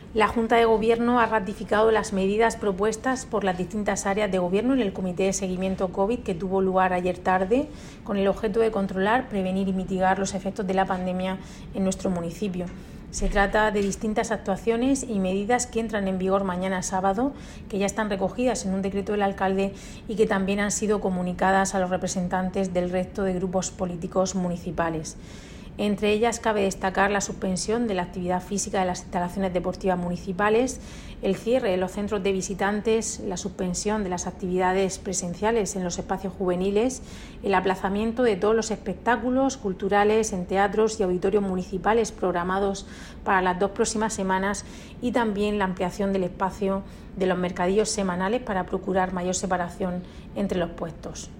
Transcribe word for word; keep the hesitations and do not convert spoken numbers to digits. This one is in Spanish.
La Junta de Gobierno ha ratificado las medidas propuestas por las distintas áreas de Gobierno en el Comité de Seguimiento COVID que tuvo lugar ayer tarde, con el objeto de controlar, prevenir y mitigar los efectos de la pandemia en nuestro municipio. Se trata de distintas actuaciones y medidas que entran en vigor mañana sábado, que ya están recogidas en un decreto del alcalde y que también han sido comunicadas a los representantes del resto de grupos políticos municipales. Entre ellas cabe destacar la suspensión de la actividad física de las instalaciones deportivas municipales, el cierre de los centros de visitantes, la suspensión de las actividades presenciales en los espacios juveniles, el aplazamiento de todos los espectáculos culturales en teatros y auditorios municipales programados para las dos próximas semanas y también la ampliación del espacio de los mercadillos semanales para procurar mayor separación entre los puestos.